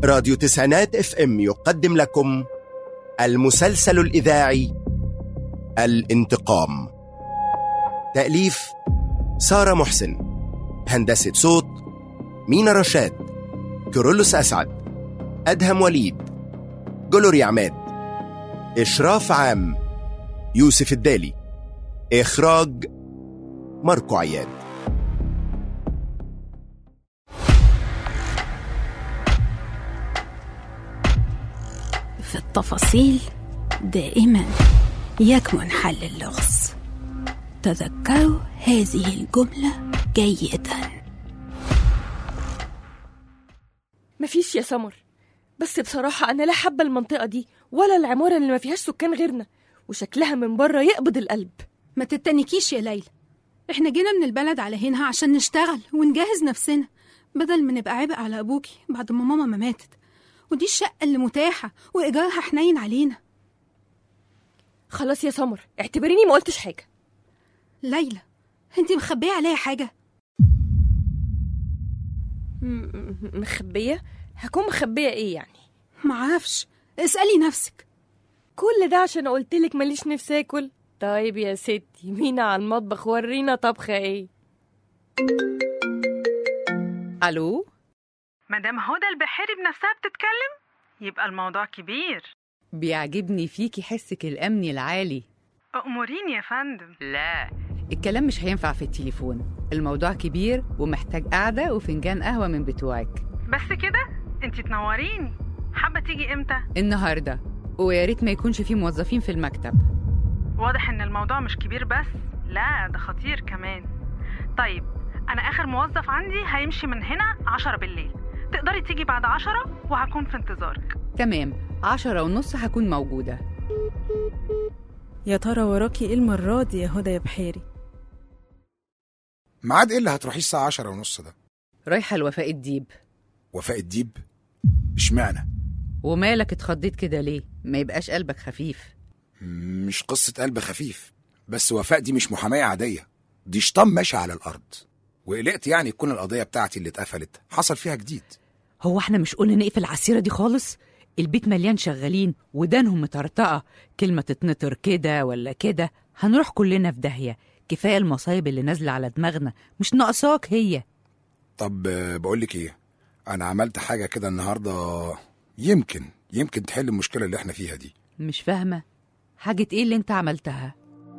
راديو تسعينات FM يقدم لكم المسلسل الإذاعي الانتقام. تأليف سارة محسن، هندسة صوت مينا رشاد، كيرلس أسعد، أدهم وليد، جلوري عماد، إشراف عام يوسف الدالي، إخراج ماركو عياد. في التفاصيل دائما يكمن حل اللغز. تذكروا هذه الجملة جيدا. مفيش يا سمر، بس بصراحة أنا لا حابة المنطقة دي ولا العمارة اللي ما فيهاش سكان غيرنا، وشكلها من بره يقبض القلب. ما تتنكيش يا ليلى، احنا جينا من البلد على هنا عشان نشتغل ونجهز نفسنا بدل ما نبقى عبء على أبوكي بعد ما ماما ما ماتت، ودي الشقة اللي متاحة وإيجارها حنين علينا. خلاص يا سمر، اعتبريني ما قلتش حاجة. ليلى، انتي مخبية عليا حاجة؟ مخبية؟ هكون مخبية ايه يعني؟ معرفش، اسألي نفسك. كل ده عشان قلتلك ماليش نفسي اكل؟ طيب يا ستي، مينا على المطبخ، ورينا طبخة ايه. الو، مدام هدى البحيري بنفسها بتتكلم؟ يبقى الموضوع كبير. بيعجبني فيكي حسك الأمني العالي. أأمريني يا فندم. لا، الكلام مش هينفع في التليفون، الموضوع كبير ومحتاج قعدة وفنجان قهوة من بتوعك. بس كده؟ انتي تنوريني. حابة تيجي امتى؟ النهاردة، ويا ريت ما يكونش فيه موظفين في المكتب. واضح ان الموضوع مش كبير بس، لا ده خطير كمان. طيب، انا اخر موظف عندي هيمشي من هنا 10 بالليل، تقدري تيجي بعد 10 وهكون في انتظارك. تمام، 10:30 هكون موجودة. يا ترى وراكي ايه المرة دي يا هدى يا بحيري؟ ميعاد ايه اللي هتروحيه الساعة 10:30 ده؟ رايحة لوفاء الديب. وفاء الديب؟ اشمعنى؟ ومالك اتخضيت كده ليه؟ ما يبقاش قلبك خفيف. مش قصة قلب خفيف، بس وفاء دي مش محامية عادية، دي شطام ماشي على الأرض، وقلقت يعني تكون القضية بتاعتي اللي اتقفلت حصل فيها جديد. هو احنا مش قلنا نقفل العسيرة دي خالص؟ البيت مليان شغالين ودانهم مطرطقة، كلمة تتنطر كده ولا كده هنروح كلنا في داهية. كفاية المصايب اللي نازلة على دماغنا، مش ناقصاك هي. طب بقولك ايه، انا عملت حاجة كده النهاردة يمكن تحل المشكلة اللي احنا فيها دي. مش فاهمة حاجة ايه اللي انت عملتها؟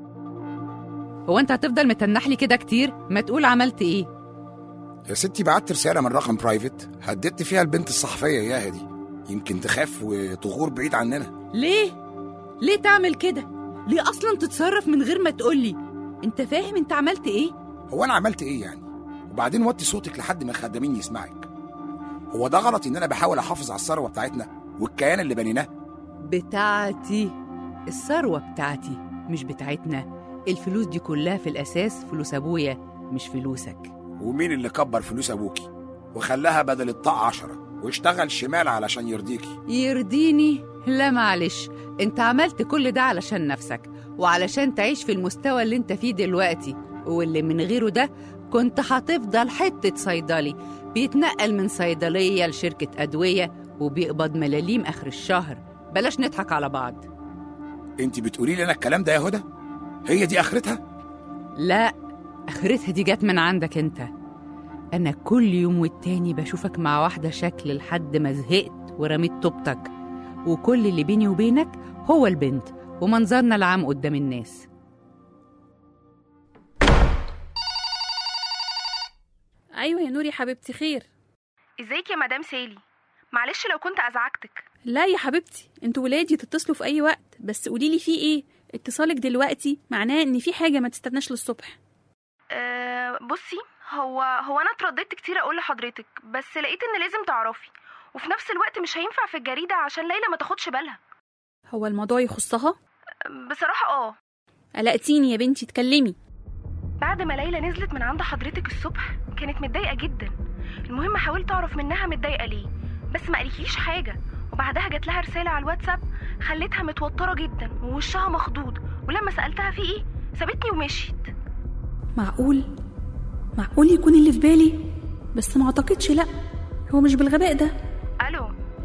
هو انت هتفضل متنحلي كده كتير؟ ما تقول عملت ايه؟ يا ستي بعت رسالة من رقم برايفت هددت فيها البنت الصحفية اياها دي، يمكن تخاف وتغور بعيد عننا. ليه تعمل كده؟ ليه اصلا تتصرف من غير ما تقولي؟ انت فاهم انت عملت ايه؟ هو انا عملت ايه يعني؟ وبعدين وطي صوتك لحد ما الخدامين يسمعك. هو ده غلط ان انا بحاول احافظ على الثروة بتاعتنا والكيان اللي بنيناه؟ بتاعتي، الثروة بتاعتي مش بتاعتنا. الفلوس دي كلها في الاساس فلوس ابويا مش فلوسك. ومين اللي كبر فلوس ابوكي وخلاها بدل الطاقة 10 واشتغل شمال علشان يرضيكي؟ يرضيني؟ لا معلش، انت عملت كل ده علشان نفسك وعلشان تعيش في المستوى اللي انت فيه دلوقتي، واللي من غيره ده كنت هتفضل حتة صيدلي بيتنقل من صيدلية لشركة أدوية وبيقبض ملاليم آخر الشهر. بلاش نضحك على بعض. انت بتقولي لي انا الكلام ده يا هدى؟ هي دي آخرتها؟ لا، آخرتها دي جت من عندك انت. أنا كل يوم والتاني بشوفك مع واحدة شكل لحد ما زهقت ورميت طوبتك، وكل اللي بيني وبينك هو البنت ومنظرنا العام قدام الناس. ايوه يا نوري حبيبتي، خير؟ ازيك يا مدام سالي؟ معلش لو كنت ازعجتك. لا يا حبيبتي، انتوا ولادي تتصلوا في اي وقت، بس قوليلي في ايه؟ اتصالك دلوقتي معناه ان في حاجه، ما تستناش للصبح. بصي، هو انا اترددت كتير اقول لحضرتك، بس لقيت ان لازم تعرفي، وفي نفس الوقت مش هينفع في الجريده عشان ليلى ما تاخدش بالها. هو الموضوع يخصها؟ بصراحه قلقتيني يا بنتي، اتكلمي. بعد ما ليلى نزلت من عند حضرتك الصبح كانت متضايقه جدا. المهم حاولت اعرف منها متضايقه ليه، بس ما قالتليش حاجه. وبعدها جات لها رساله على الواتساب خلتها متوتره جدا ووشها مخضوض، ولما سالتها في ايه سابتني ومشيت. معقول يكون اللي في بالي، بس ما اعتقدش. لا، هو مش بالغباء ده. الو،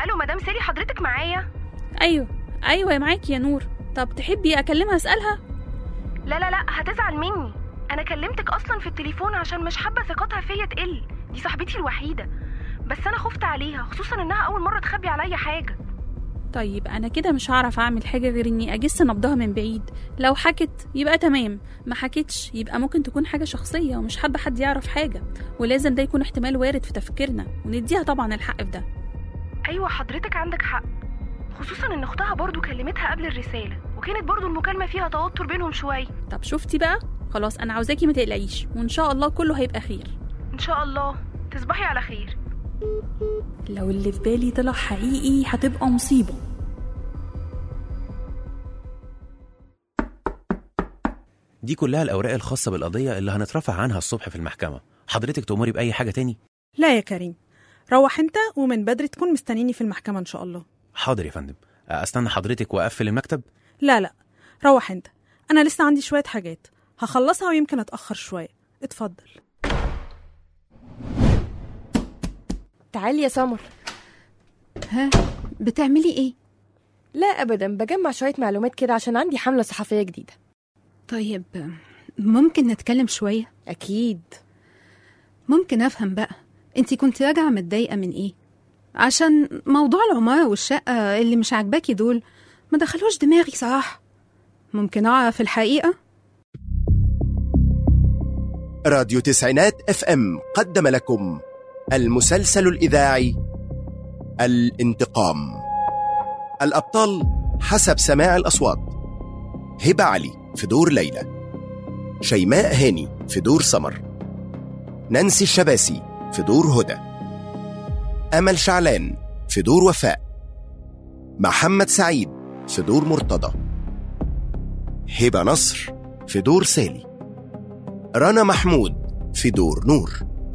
الو مدام سالي، حضرتك معايا؟ ايوه يا معاكي يا نور. طب تحبي اكلمها اسالها؟ لا هتزعل مني. انا كلمتك اصلا في التليفون عشان مش حابه ثقتها فيا تقل، دي صاحبتي الوحيده، بس انا خفت عليها خصوصا انها اول مره تخبي عليا حاجه. طيب انا كده مش هعرف اعمل حاجه غير اني اجس نبضها من بعيد. لو حكت يبقى تمام، ما حكتش يبقى ممكن تكون حاجه شخصيه ومش حابه حد يعرف حاجه، ولازم ده يكون احتمال وارد في تفكيرنا، ونديها طبعا الحق في ده. ايوه حضرتك عندك حق، خصوصا ان اختها برضو كلمتها قبل الرساله، وكانت برضو المكالمه فيها توتر بينهم شويه. طب شفتي بقى؟ خلاص انا عاوزاكي ما تقلقيش، وان شاء الله كله هيبقى خير. ان شاء الله. تصبحي على خير. لو اللي في بالي طلع حقيقي هتبقى مصيبه. دي كلها الأوراق الخاصة بالقضية اللي هنترفع عنها الصبح في المحكمة. حضرتك تأمري بأي حاجة تاني؟ لا يا كريم، روح انت ومن بدري تكون مستنيني في المحكمة ان شاء الله. حاضر يا فندم. أستنى حضرتك وأقفل المكتب؟ لا روح انت، انا لسه عندي شوية حاجات هخلصها ويمكن اتأخر شوية. اتفضل. تعالي يا سمر. ها، بتعملي ايه؟ لا ابدا، بجمع شويه معلومات كده عشان عندي حمله صحفيه جديده. طيب ممكن نتكلم شوية؟ اكيد. ممكن افهم بقى، انتي كنت راجعة متضايقة من ايه؟ عشان موضوع العمارة والشقة اللي مش عاجباكي دول ما دخلوش دماغي صراحة. ممكن اعرف الحقيقة؟ راديو تسعينات FM قدم لكم المسلسل الإذاعي الانتقام. الأبطال حسب سماع الأصوات: هبة علي في دور ليلى، شيماء هاني في دور سمر، نانسي الشباسي في دور هدى، أمل شعلان في دور وفاء، محمد سعيد في دور مرتضى، هبة نصر في دور سالي، رنا محمود في دور نور.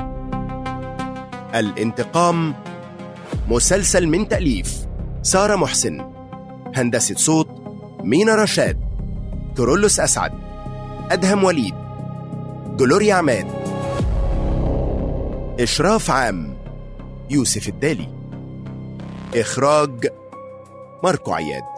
الانتقام مسلسل من تأليف سارة محسن، هندسة صوت مينا رشاد، كورولوس أسعد، أدهم وليد، جلوريا عماد، إشراف عام يوسف الدالي، إخراج ماركو عياد.